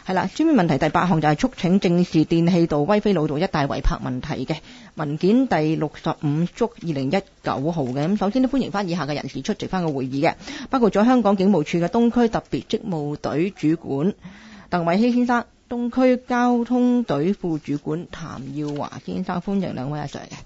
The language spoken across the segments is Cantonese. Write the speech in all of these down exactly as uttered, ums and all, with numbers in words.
係啦，書面問題第八項就係促請正視電氣道、威菲路道一帶違泊問題嘅文件第六十五觸二零一九號嘅。咁首先都歡迎翻以下嘅人士出席翻個會議嘅，包括咗香港警務處嘅東區特別職務隊主管鄧偉希先生、東區交通隊副主管譚耀華先生，歡迎兩位阿 Sir 嘅。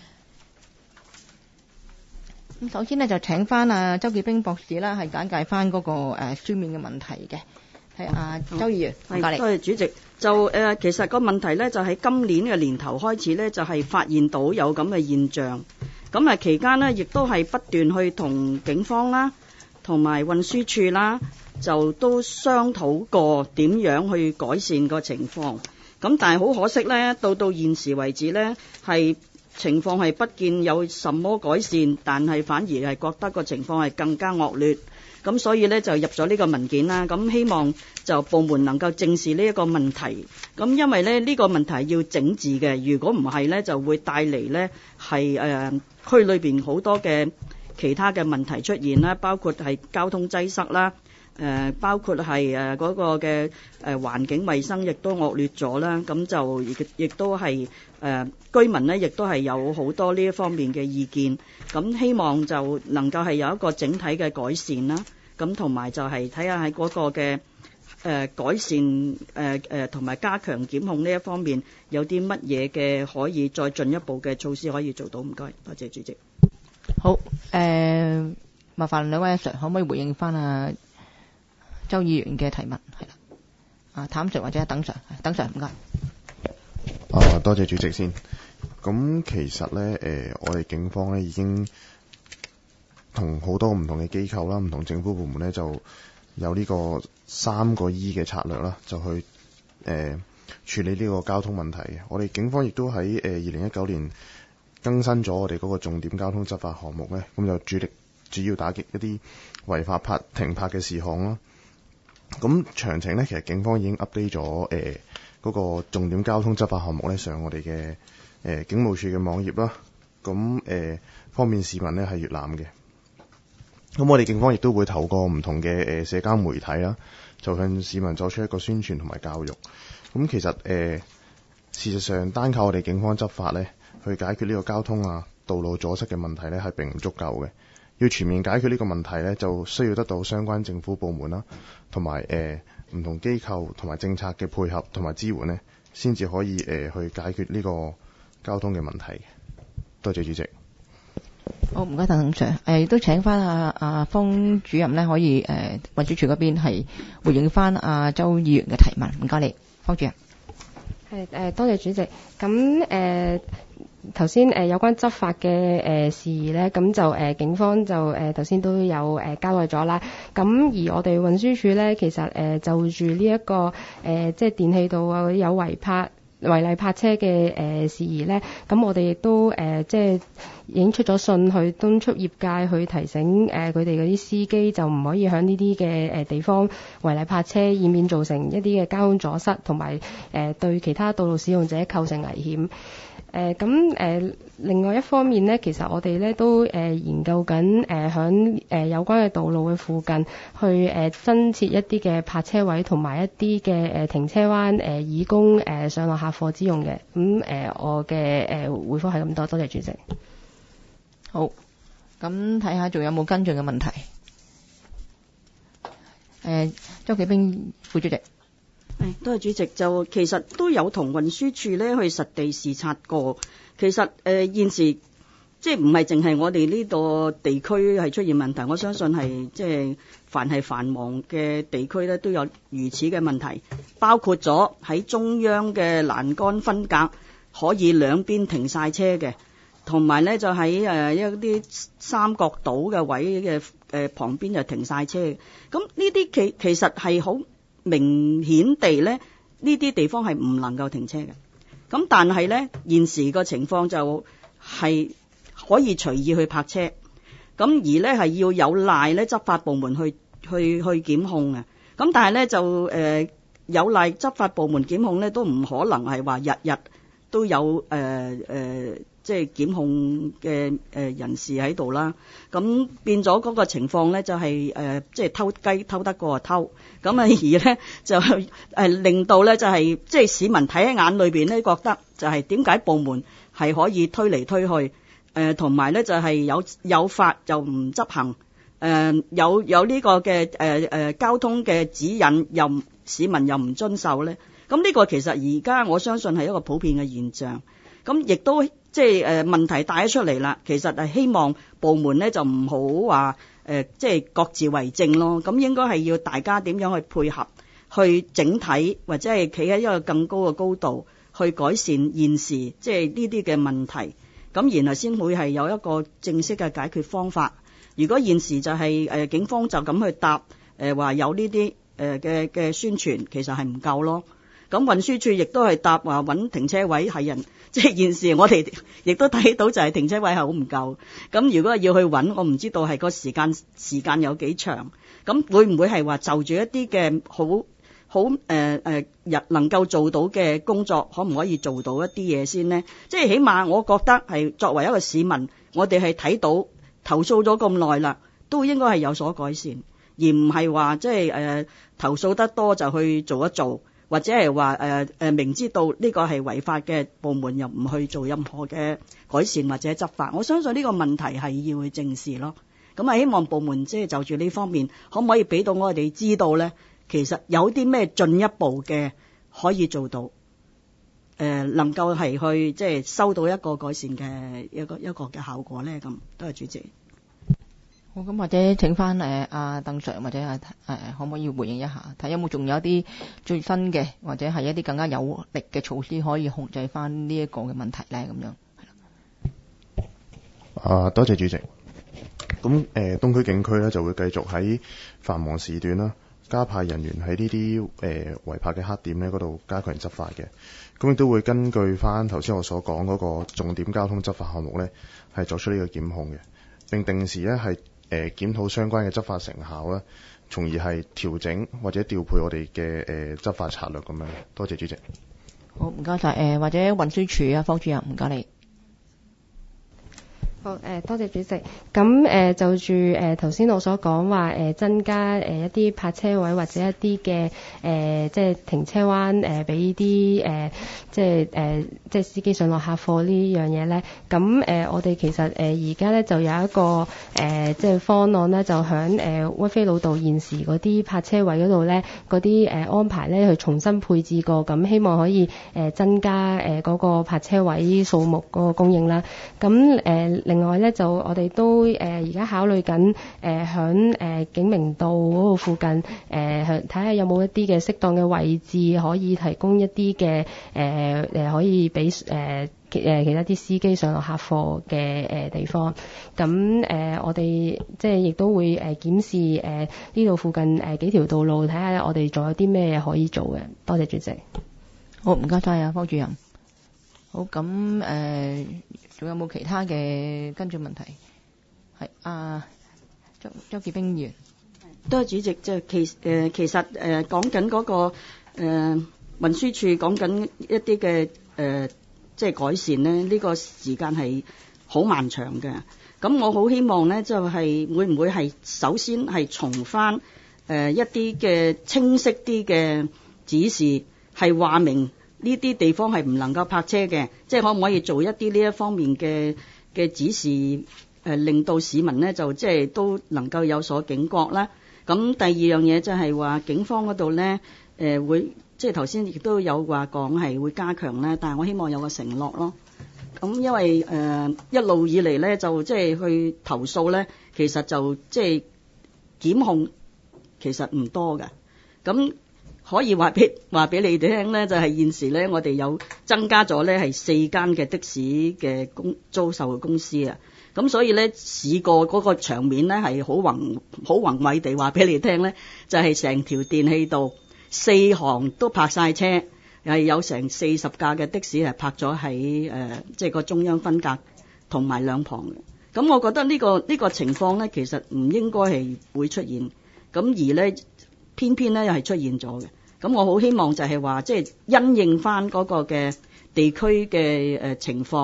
咁首先呢，就請翻阿周潔冰博士啦，係簡介翻嗰個誒書面嘅問題嘅。係阿周議員，唔該你。 多謝主席。就誒、呃，其實個問題呢，就喺今年嘅年頭開始呢，就係、是、發現到有咁嘅現象。咁啊期間呢，亦都係不斷去同警方啦，同埋運輸處啦，就都商討過點樣去改善個情況。咁但係好可惜呢，到到現時為止呢，係情況係不見有什麼改善，但係反而係覺得個情況係更加惡劣。咁所以呢，就入咗呢個文件啦。咁希望就部門能夠正視呢一個問題。咁因為呢，呢個問題要整治嘅，如果唔係呢，就會帶嚟呢係誒區裏邊好多嘅其他嘅問題出現啦，包括係交通擠塞啦。誒、呃、包括係誒嗰個嘅誒、呃、環境衛生亦都惡劣咗啦，咁就亦亦都係誒、呃、居民呢亦都係有好多呢一方面嘅意見，咁希望就能夠係有一個整體嘅改善啦，咁同埋就係睇下喺嗰個嘅誒、呃、改善誒誒同埋加強檢控呢一方面有啲乜嘢嘅可以再進一步嘅措施可以做到。唔該，多謝主席。 好，誒、呃、麻煩兩位阿 Sir 可唔可以回應翻啊周議員嘅提問？係啦，啊譚 Sir 或者鄧 Sir，鄧 Sir唔該。 啊，多謝主席先。咁其實咧，誒、呃，我哋警方咧已經同好多唔同嘅機構啦、唔同政府部門咧，就有呢個三個 E 嘅策略啦，就去誒、呃、處理呢個交通問題嘅。我哋警方亦都喺誒二零一九年更新咗我哋嗰個重點交通執法項目咧，咁就主力主要打擊一啲違法泊停泊嘅事項啦。咁詳情呢，其實警方已經 update 咗誒嗰個重點交通執法項目呢上我哋嘅誒警務處嘅網頁啦。咁誒、呃、方便市民呢係閲覽嘅。咁我哋警方亦都會透過唔同嘅誒、呃、社交媒體啦，就向市民作出一個宣傳同埋教育。咁其實誒、呃、事實上單靠我哋警方執法呢，去解決呢個交通啊道路阻塞嘅問題呢係並唔足夠嘅。要全面解決呢個問題呢，就需要得到相關政府部門啦，同埋誒唔同機構同埋政策嘅配合同埋支援呢，先至可以誒、呃、去解決呢個交通嘅問題。多謝主席。 好，唔該鄧 Sir。誒、呃，亦都請翻阿阿方主任呢，可以誒運輸署嗰邊係回應翻阿周議員嘅提問。唔該你，方主任。 係誒、呃，多謝主席。咁誒頭先誒有關執法嘅誒、呃、事宜咧，咁就誒、呃、警方就誒頭先都有誒、呃、交代咗啦。咁而我哋運輸署咧，其實誒、呃、就住呢、這、一個誒、呃、即係電氣道啊有違泊違例泊車嘅誒、呃、事宜咧，咁我哋亦都誒、呃、即係已經出咗信去敦促業界去提醒誒佢哋嗰啲司機就唔可以喺呢啲嘅誒地方違例泊車，以免造成一啲嘅交通阻塞，同埋誒對其他道路使用者構成危險。誒咁誒另外一方面呢，其實我哋咧都誒、呃、研究緊誒響誒有關嘅道路嘅附近去誒、呃、增設一啲嘅泊車位同埋一啲嘅誒停車灣誒、呃、以供誒、呃、上落客貨之用嘅。咁、嗯、誒、呃、我嘅誒、呃、回覆係咁多，多謝主席。 好，咁睇下仲有冇跟進嘅問題。誒、呃，周潔冰副主席。 誒，多謝主席。就其實都有同運輸處咧去實地視察過。其實誒、呃、現時即係唔係淨係我哋呢個地區係出現問題，我相信係即係凡係繁忙嘅地區咧都有如此嘅問題，包括咗喺中央嘅欄杆分隔可以兩邊停晒車嘅，同埋咧就喺誒一啲三角島嘅位嘅誒旁邊就停晒車。咁呢啲其其實係好明顯地咧，呢啲地方係唔能夠停車嘅。咁但係咧，現時個情況就係可以隨意去泊車。咁而咧係要有賴咧執法部門去去去檢控嘅。咁但係咧就誒、呃、有賴執法部門檢控咧，都唔可能係話日日都有誒誒、呃呃、 即係檢控嘅誒人士喺度啦。咁變咗嗰個情況咧就係誒即係偷雞偷得過偷，咁啊而咧就誒令到咧就係即係市民睇喺眼裏邊咧覺得就係點解部門係可以推嚟推去，誒同埋咧就係有有法又唔執行，誒、呃、有有呢個嘅誒誒交通嘅指引又市民又唔遵守咧。咁呢個其實而家我相信係一個普遍嘅現象，咁亦都即係誒問題帶咗出嚟啦。其實係希望部門咧就唔好話誒即係各自為政咯，咁應該係要大家點樣去配合，去整體或者係企喺一個更高嘅高度去改善現時即係呢啲嘅問題，咁然後先會係有一個正式嘅解決方法。如果現時就係誒警方就咁去答誒話有呢啲誒嘅嘅宣傳，其實係唔夠咯。咁運輸處亦都係答話揾停車位係人，即係現時我哋亦都睇到就係停車位係好唔夠。咁如果要去揾，我唔知道係個時間時間有幾長。咁會唔會係話就住一啲嘅好好誒誒日能夠做到嘅工作，可唔可以做到一啲嘢先呢？即係起碼我覺得係作為一個市民，我哋係睇到投訴咗咁耐啦，都應該係有所改善，而唔係話即係誒投訴得多就去做一做。或者係話誒誒明知道呢個係違法嘅部門又唔去做任何嘅改善或者執法，我相信呢個問題係要去正視咯。咁啊，希望部門即係就住呢方面，可唔可以俾到我哋知道咧？其實有啲咩進一步嘅可以做到，誒、呃、能夠係去即係收到一個改善嘅一個一個嘅效果咧？咁多謝主席。 好，咁或者請翻誒阿鄧 Sir 或者阿誒、呃、可唔可以回應一下，睇有冇仲有啲最新嘅或者係一啲更加有力嘅措施可以控制翻呢一個嘅問題咧？咁樣係啦。 啊，多謝主席。咁誒、呃、東區警區咧就會繼續喺繁忙時段啦，加派人員喺呢啲誒違泊嘅黑點咧嗰度加強執法嘅。咁亦都會根據翻頭先我所講嗰個重點交通執法項目咧，係作出呢個檢控嘅，並定時咧係誒檢討相關嘅執法成效啦，從而係調整或者調配我哋嘅誒執法策略咁樣。多謝主席。 好，唔該晒。誒或者運輸署啊，方主任，唔該你。 好，誒多謝主席。咁誒、呃、就住誒頭先我所講話誒增加誒一啲泊車位或者一啲嘅誒即係停車灣誒俾啲誒即係誒即係司機上落客貨呢樣嘢咧。咁誒、呃、我哋其實誒而家咧就有一個誒、呃、即係方案咧，就響誒威菲老道現時嗰啲泊車位嗰度咧，嗰啲誒安排咧去重新配置過，咁希望可以誒增加誒嗰個泊車位數目嗰個供應啦。咁誒、呃、另外咧就我哋都誒而家考慮緊誒響誒景明道嗰度附近誒睇下有冇一啲嘅適當嘅位置可以提供一啲嘅誒誒可以俾誒誒其他啲司機上落客貨嘅誒地方。咁誒、呃、我哋即係亦都會誒檢視誒呢度附近誒幾條道路，睇下我哋仲有啲咩可以做嘅。多謝主席。 好，唔該晒啊，方主任。好，咁誒仲有冇其他嘅跟進問題？係啊，周周潔冰議員。 多謝主席。即係其誒、呃、其實誒講緊嗰個誒、呃、運輸處講緊一啲嘅誒即係改善咧，呢、這個時間係好漫長嘅。咁我好希望咧，就係、是、會唔會係首先係從翻誒、呃、一啲嘅清晰啲嘅指示，係話明呢啲地方係唔能夠泊車嘅，即係可唔可以做一啲呢一方面嘅嘅指示，誒、呃、令到市民咧就即係都能夠有所警覺啦。咁第二樣嘢就係話警方嗰度咧，誒、呃、會即係頭先亦都有話講係會加強咧，但係我希望有個承諾咯。咁因為誒、呃、一路以嚟咧就即係去投訴咧，其實就即係檢控其實唔多嘅。咁可以話俾話俾你哋聽咧，就係、是、現時咧我哋有增加咗咧係四間嘅的，的士嘅公租售嘅公司啊。咁所以咧試過嗰個場面咧係好宏好宏偉地話俾你聽咧，就係、是、成條電氣道四行都泊晒車。係有成四十架嘅的，的士係泊咗喺誒，即係個中央分隔同埋兩旁嘅。咁我覺得呢、呢個呢、呢個情況咧，其實唔應該係會出現。咁而咧，偏偏咧又係出現咗嘅。咁我好希望就係話，即係因應翻嗰個嘅地區嘅誒情況，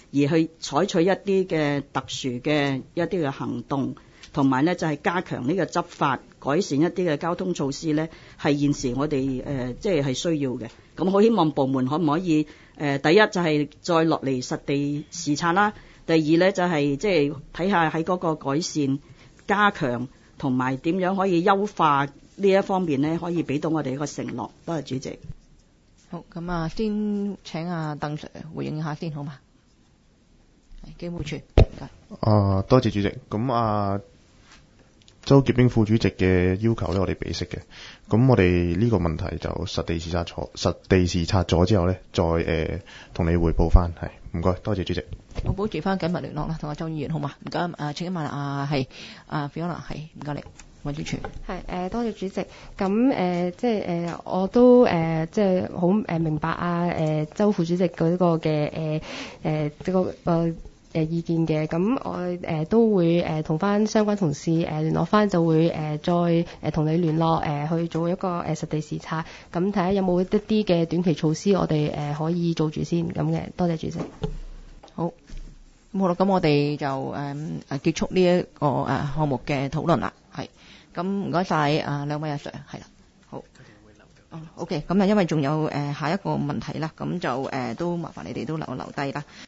而去採取一啲嘅特殊嘅一啲嘅行動，同埋呢就係加強呢個執法，改善一啲嘅交通措施呢，係現時我哋誒即係係需要嘅。咁好希望部門可唔可以誒、呃、第一就係再落嚟實地視察啦，第二呢就係即係睇下喺嗰個改善、加強同埋點樣可以優化呢一方面呢，可以俾到我哋一個承諾。多謝主席。 好，咁啊，先請阿鄧 Sir 回應一下先，好嘛？係機務處。 啊，多謝主席。咁啊，周潔冰副主席嘅要求咧，我哋俾悉嘅。咁我哋呢個問題就實地視察咗，實地視察咗之後咧，再誒同、呃、你匯報翻。係，唔該，多謝主席。 我保持翻緊密聯絡啦，同阿周議員好嘛？唔該，誒請一問啊，係啊 Fiona 係，唔該你。運輸署係誒，多謝主席。咁誒、呃，即係誒、呃，我都誒、呃，即係好誒明白啊誒、呃，周副主席嗰個嘅誒誒即個誒誒意見嘅。咁我誒、呃、都會誒同翻相關同事誒聯絡翻，就會誒、呃、再誒同你聯絡誒、呃、去做一個誒實地視察，咁睇下有冇一啲嘅短期措施，我哋誒、呃、可以做住先咁嘅。多謝主席。 好。咁好啦，咁我哋就誒誒結束呢一個誒項目嘅討論啦，係。咁唔該晒啊兩位阿 Sir， 係啦，好。哦 ，OK，咁啊，因為仲有誒下一個問題啦，咁就誒都麻煩你哋都留留低啦。